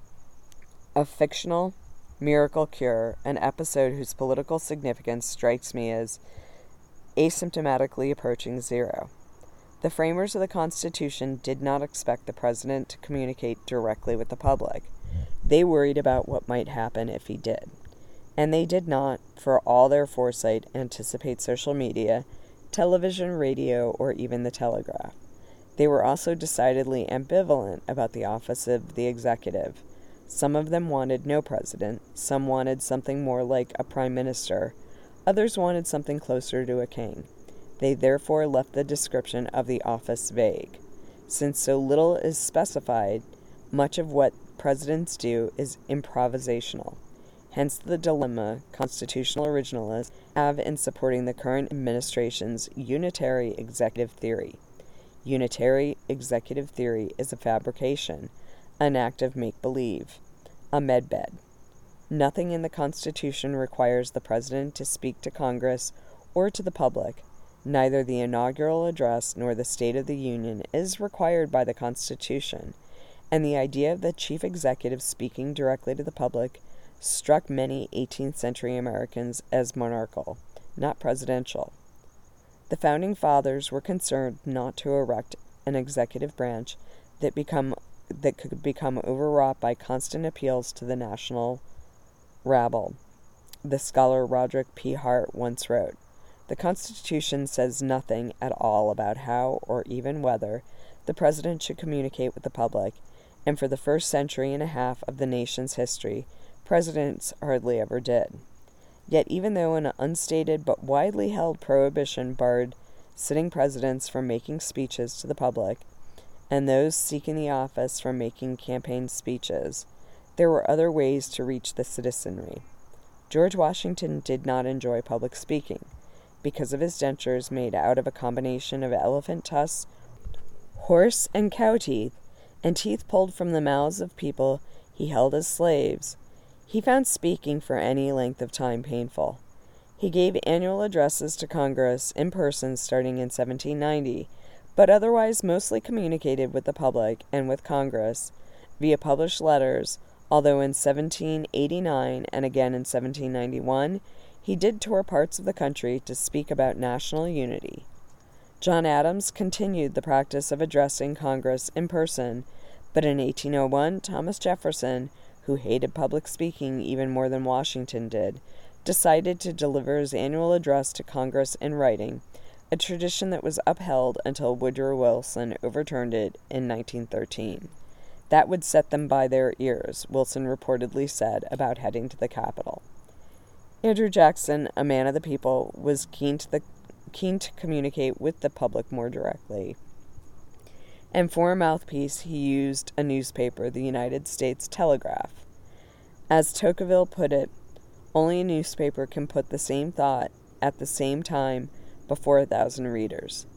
a fictional miracle cure, an episode whose political significance strikes me as asymptomatically approaching zero? The framers of the Constitution did not expect the president to communicate directly with the public. They worried about what might happen if he did. And they did not, for all their foresight, anticipate social media, television, radio, or even the telegraph. They were also decidedly ambivalent about the office of the executive. Some of them wanted no president, some wanted something more like a prime minister, others wanted something closer to a king. They therefore left the description of the office vague. Since so little is specified, much of what presidents do is improvisational. Hence the dilemma constitutional originalists have in supporting the current administration's unitary executive theory. Unitary executive theory is a fabrication, an act of make-believe, a medbed. Nothing in the Constitution requires the president to speak to Congress or to the public. Neither the inaugural address nor the State of the Union is required by the Constitution, and the idea of the chief executive speaking directly to the public struck many eighteenth century Americans as monarchical, not presidential. The Founding Fathers were concerned not to erect an executive branch that become that could become overwrought by constant appeals to the national rabble. The scholar Roderick P. Hart once wrote, "The Constitution says nothing at all about how or even whether the president should communicate with the public, and for the first century and a half of the nation's history, presidents hardly ever did." Yet even though an unstated but widely held prohibition barred sitting presidents from making speeches to the public, and those seeking the office from making campaign speeches, there were other ways to reach the citizenry. George Washington did not enjoy public speaking, because of his dentures made out of a combination of elephant tusks, horse and cow teeth, and teeth pulled from the mouths of people he held as slaves. He found speaking for any length of time painful. He gave annual addresses to Congress in person starting in seventeen ninety, but otherwise mostly communicated with the public and with Congress via published letters, although in seventeen eighty-nine and again in seventeen ninety-one, he did tour parts of the country to speak about national unity. John Adams continued the practice of addressing Congress in person, but in eighteen oh one, Thomas Jefferson, who hated public speaking even more than Washington did, decided to deliver his annual address to Congress in writing, a tradition that was upheld until Woodrow Wilson overturned it in nineteen thirteen. That would set them by their ears, Wilson reportedly said about heading to the Capitol. Andrew Jackson, a man of the people, was keen to, the, keen to communicate with the public more directly. And for a mouthpiece, he used a newspaper, the United States Telegraph. As Tocqueville put it, only a newspaper can put the same thought at the same time before a thousand readers.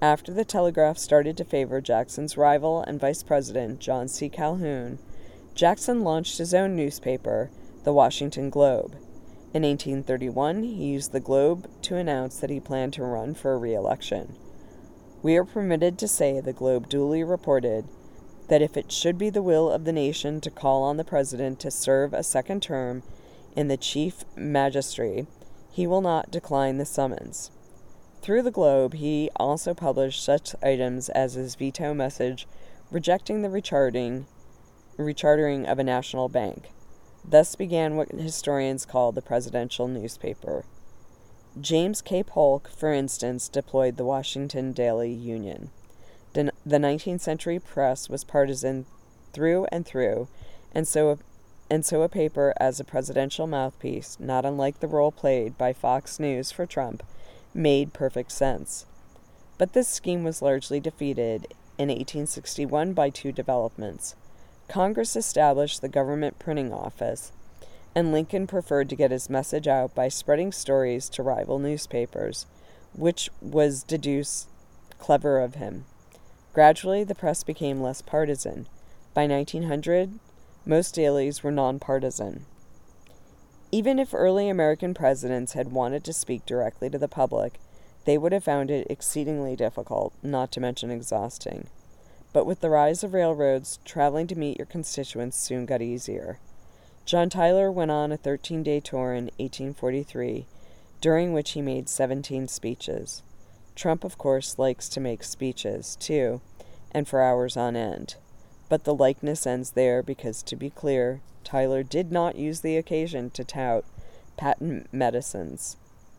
After the Telegraph started to favor Jackson's rival and vice president, John C. Calhoun, Jackson launched his own newspaper, the Washington Globe. In eighteen thirty-one, he used the Globe to announce that he planned to run for a re-election. We are permitted to say the Globe duly reported that if it should be the will of the nation to call on the president to serve a second term in the chief magistracy, he will not decline the summons. Through the Globe, he also published such items as his veto message rejecting the rechartering, rechartering of a national bank. Thus began what historians call the presidential newspaper. James K. Polk, for instance, deployed the Washington Daily Union. The nineteenth century press was partisan through and through, and so, and so a paper as a presidential mouthpiece, not unlike the role played by Fox News for Trump, made perfect sense. But this scheme was largely defeated in eighteen sixty-one by two developments. Congress established the government printing office, and Lincoln preferred to get his message out by spreading stories to rival newspapers, which was deduced clever of him. Gradually, the press became less partisan. By nineteen hundred, most dailies were nonpartisan. Even if early American presidents had wanted to speak directly to the public, they would have found it exceedingly difficult, not to mention exhausting. But with the rise of railroads, traveling to meet your constituents soon got easier. John Tyler went on a thirteen-day tour in eighteen forty-three, during which he made seventeen speeches. Trump, of course, likes to make speeches, too, and for hours on end. But the likeness ends there because, to be clear, Tyler did not use the occasion to tout patent medicines.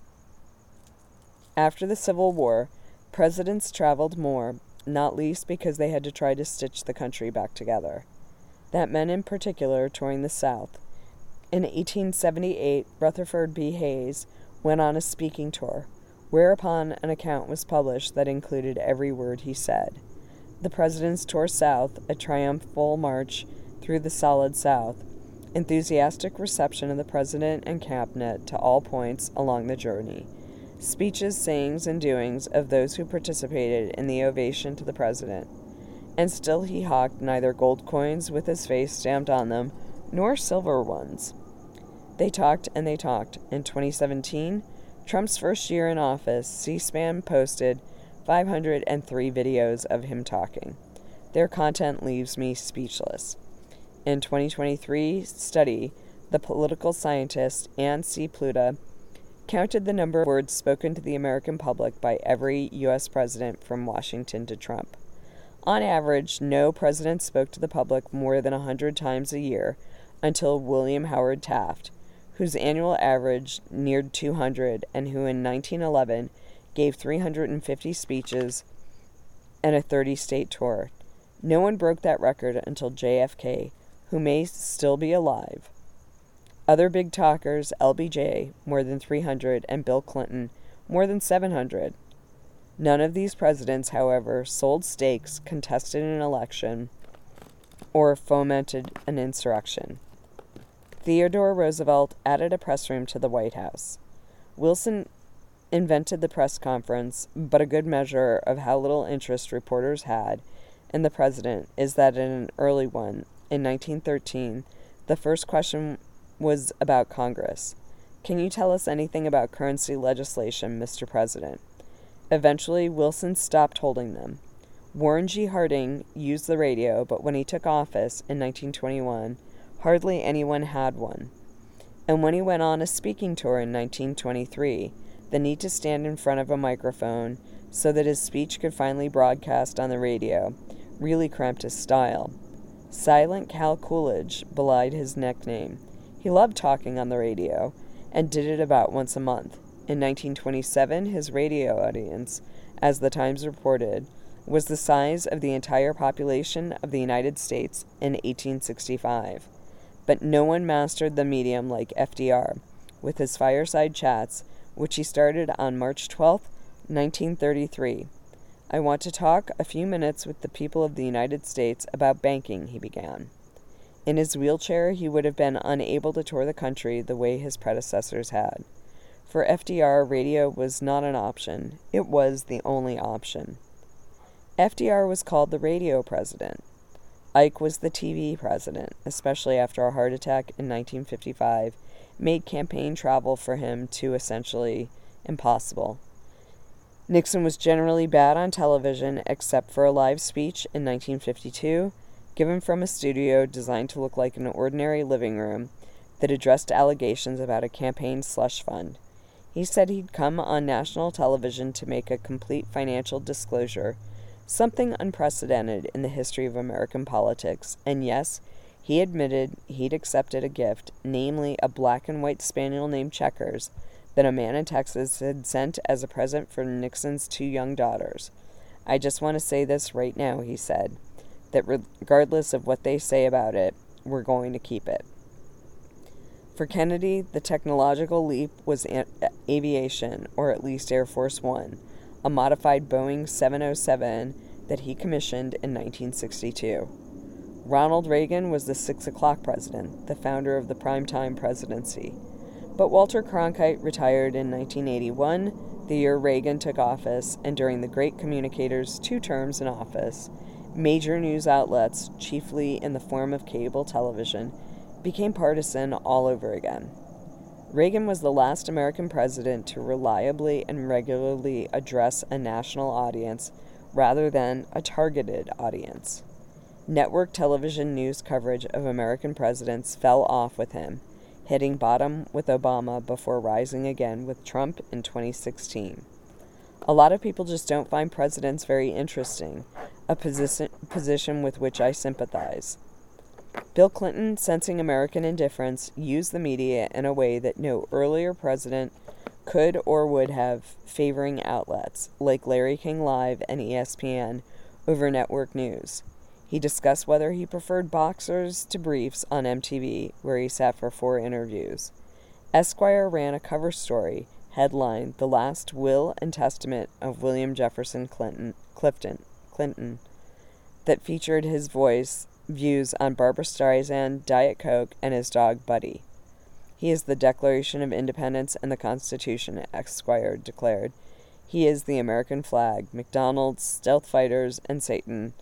After the Civil War, presidents traveled more, not least because they had to try to stitch the country back together. That meant in particular touring the South. In eighteen seventy-eight, Rutherford B. Hayes went on a speaking tour, whereupon an account was published that included every word he said. The President's Tour South, a triumphal march through the solid South, enthusiastic reception of the President and Cabinet to all points along the journey, speeches, sayings, and doings of those who participated in the ovation to the President. And still he hawked neither gold coins with his face stamped on them, nor silver ones. They talked and they talked. In twenty seventeen, Trump's first year in office, C-SPAN posted five hundred three videos of him talking. Their content leaves me speechless. In twenty twenty-three study, the political scientist Ann C. Pluta counted the number of words spoken to the American public by every U S president from Washington to Trump. On average, no president spoke to the public more than one hundred times a year until William Howard Taft, whose annual average neared two hundred and who in nineteen eleven gave three hundred fifty speeches and a thirty-state tour. No one broke that record until J F K, who may still be alive. Other big talkers, L B J, more than three hundred, and Bill Clinton, more than seven hundred. None of these presidents, however, sold stakes, contested an election, or fomented an insurrection. Theodore Roosevelt added a press room to the White House. Wilson invented the press conference, but a good measure of how little interest reporters had in the president is that in an early one, in nineteen thirteen, the first question was about Congress. Can you tell us anything about currency legislation, Mister President? Eventually, Wilson stopped holding them. Warren G. Harding used the radio, but when he took office in nineteen twenty-one, hardly anyone had one. And when he went on a speaking tour in nineteen twenty-three, the need to stand in front of a microphone so that his speech could finally broadcast on the radio really cramped his style. Silent Cal Coolidge belied his nickname. He loved talking on the radio, and did it about once a month. In nineteen twenty-seven, his radio audience, as the Times reported, was the size of the entire population of the United States in eighteen sixty-five. But no one mastered the medium like F D R, with his fireside chats, which he started on March twelfth, nineteen thirty-three. I want to talk a few minutes with the people of the United States about banking, he began. In his wheelchair, he would have been unable to tour the country the way his predecessors had. For F D R, radio was not an option. It was the only option. F D R was called the radio president. Ike was the T V president, especially after a heart attack in nineteen fifty-five made campaign travel for him too essentially impossible. Nixon was generally bad on television except for a live speech in nineteen fifty-two, given from a studio designed to look like an ordinary living room, that addressed allegations about a campaign slush fund. He said he'd come on national television to make a complete financial disclosure, something unprecedented in the history of American politics, and yes, he admitted he'd accepted a gift, namely a black and white spaniel named Checkers, that a man in Texas had sent as a present for Nixon's two young daughters. "I just want to say this right now," he said, "that regardless of what they say about it, we're going to keep it." For Kennedy, the technological leap was a- aviation, or at least Air Force One, a modified Boeing seven oh seven that he commissioned in nineteen sixty-two. Ronald Reagan was the six o'clock president, the founder of the primetime presidency. But Walter Cronkite retired in nineteen eighty-one, the year Reagan took office, and during the great communicator's two terms in office, major news outlets, chiefly in the form of cable television, became partisan all over again. Reagan was the last American president to reliably and regularly address a national audience rather than a targeted audience. Network television news coverage of American presidents fell off with him, hitting bottom with Obama before rising again with Trump in twenty sixteen. A lot of people just don't find presidents very interesting, a position, position with which I sympathize. Bill Clinton, sensing American indifference, used the media in a way that no earlier president could or would have, favoring outlets like Larry King Live and E S P N over network news. He discussed whether he preferred boxers to briefs on M T V, where he sat for four interviews. Esquire ran a cover story, headlined "The Last Will and Testament of William Jefferson Clinton, Clifton, Clinton," that featured his voice, views on Barbra Streisand, Diet Coke, and his dog Buddy. "He is the Declaration of Independence and the Constitution," Esquire declared. "He is the American flag, McDonald's, stealth fighters, and Satan.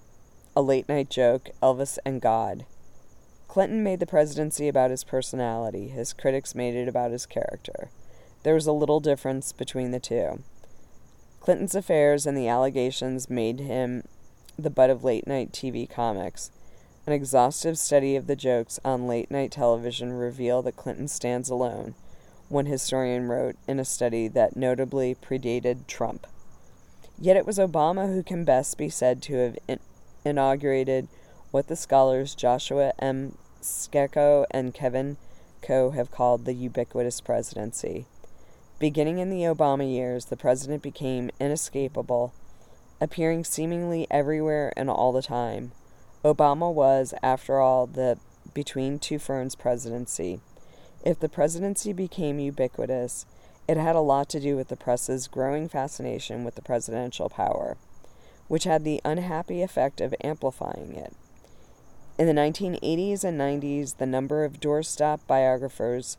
A late-night joke, Elvis and God." Clinton made the presidency about his personality. His critics made it about his character. There was a little difference between the two. Clinton's affairs and the allegations made him the butt of late-night T V comics. An exhaustive study of the jokes on late-night television reveal that Clinton stands alone, one historian wrote in a study that notably predated Trump. Yet it was Obama who can best be said to have in- inaugurated what the scholars Joshua M. Scacco and Kevin Coe have called the ubiquitous presidency. Beginning in the Obama years, the president became inescapable, appearing seemingly everywhere and all the time. Obama was, after all, the between two ferns presidency. If the presidency became ubiquitous, it had a lot to do with the press's growing fascination with the presidential power, which had the unhappy effect of amplifying it. In the nineteen eighties and nineties, the number of doorstop biographers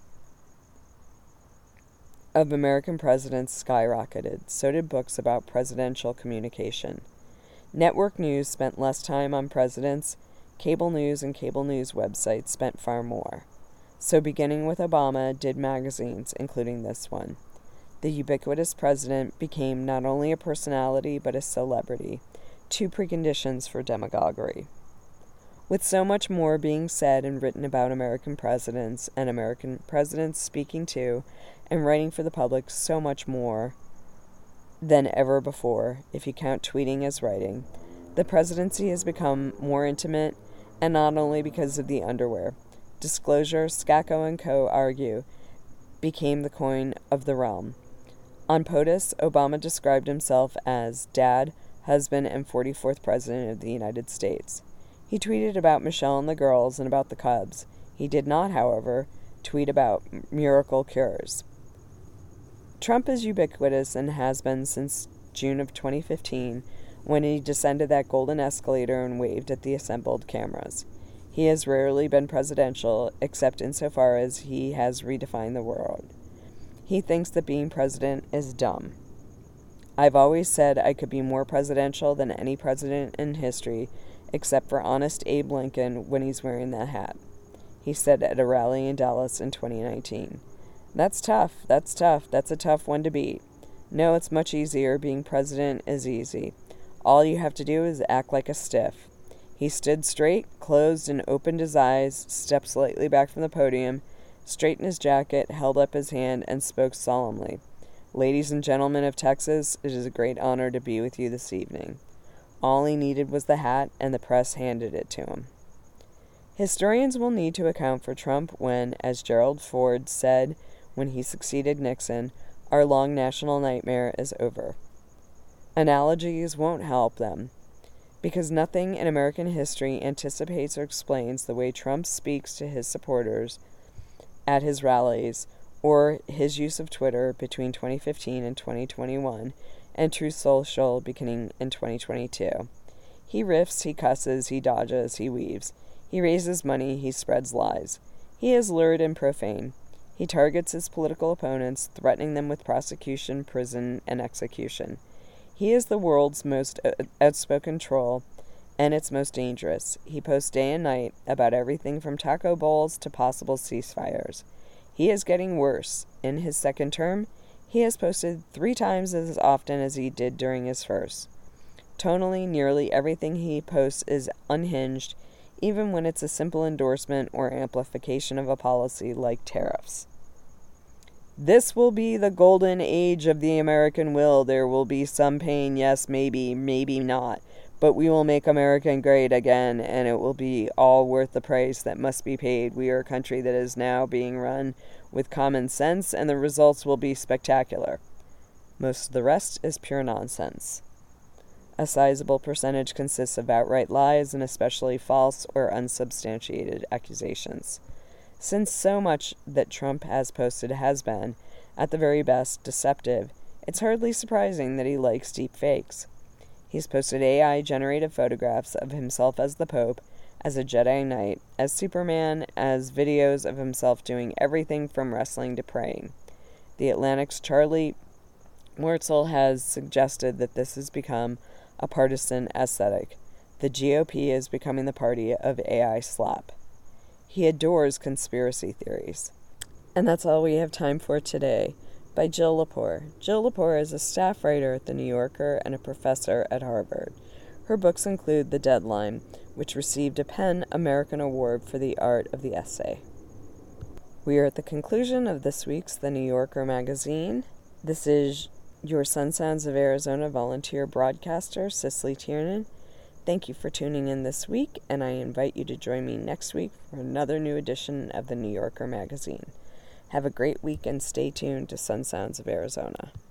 of American presidents skyrocketed. So did books about presidential communication. Network news spent less time on presidents. Cable news and cable news websites spent far more. So beginning with Obama, did magazines, including this one. The ubiquitous president became not only a personality but a celebrity, two preconditions for demagoguery. With so much more being said and written about American presidents, and American presidents speaking to and writing for the public so much more than ever before, if you count tweeting as writing, the presidency has become more intimate, and not only because of the underwear. Disclosure, Scacco and Co. argue, became the coin of the realm. On POTUS, Obama described himself as dad, husband, and forty-fourth president of the United States. He tweeted about Michelle and the girls and about the Cubs. He did not, however, tweet about miracle cures. Trump is ubiquitous and has been since June of twenty fifteen, when he descended that golden escalator and waved at the assembled cameras. He has rarely been presidential, except insofar as he has redefined the world. He thinks that being president is dumb. I've always said I could be more presidential than any president in history, except for honest Abe Lincoln when he's wearing that hat, he said at a rally in Dallas in twenty nineteen. That's tough. That's tough. That's a tough one to beat. No, it's much easier. Being president is easy. All you have to do is act like a stiff. He stood straight, closed and opened his eyes, stepped slightly back from the podium, straightened his jacket, held up his hand, and spoke solemnly. Ladies and gentlemen of Texas, it is a great honor to be with you this evening. All he needed was the hat, and the press handed it to him. Historians will need to account for Trump when, as Gerald Ford said when he succeeded Nixon, our long national nightmare is over. Analogies won't help them, because nothing in American history anticipates or explains the way Trump speaks to his supporters at his rallies, or his use of Twitter between twenty fifteen and twenty twenty-one, and Truth Social beginning in twenty twenty-two. He riffs, he cusses, he dodges, he weaves. He raises money, he spreads lies. He is lurid and profane. He targets his political opponents, threatening them with prosecution, prison, and execution. He is the world's most outspoken troll, and its most dangerous. He posts day and night about everything from taco bowls to possible ceasefires. He is getting worse. In his second term, he has posted three times as often as he did during his first. Tonally, nearly everything he posts is unhinged, even when it's a simple endorsement or amplification of a policy like tariffs. This will be the golden age of the American will. There will be some pain, yes, maybe, maybe not. But we will make America great again, and it will be all worth the price that must be paid. We are a country that is now being run with common sense, and the results will be spectacular. Most of the rest is pure nonsense. A sizable percentage consists of outright lies and especially false or unsubstantiated accusations. Since so much that Trump has posted has been, at the very best, deceptive, it's hardly surprising that he likes deep fakes. He's posted A I-generated photographs of himself as the Pope, as a Jedi Knight, as Superman, as videos of himself doing everything from wrestling to praying. The Atlantic's Charlie Wurtzel has suggested that this has become a partisan aesthetic. The G O P is becoming the party of A I slop. He adores conspiracy theories. And that's all we have time for today. By Jill Lepore. Jill Lepore is a staff writer at The New Yorker and a professor at Harvard. Her books include The Deadline, which received a PEN American Award for the art of the essay. We are at the conclusion of this week's The New Yorker magazine. This is your Sun Sounds of Arizona volunteer broadcaster, Cicely Tiernan. Thank you for tuning in this week, and I invite you to join me next week for another new edition of The New Yorker magazine. Have a great week and stay tuned to Sun Sounds of Arizona.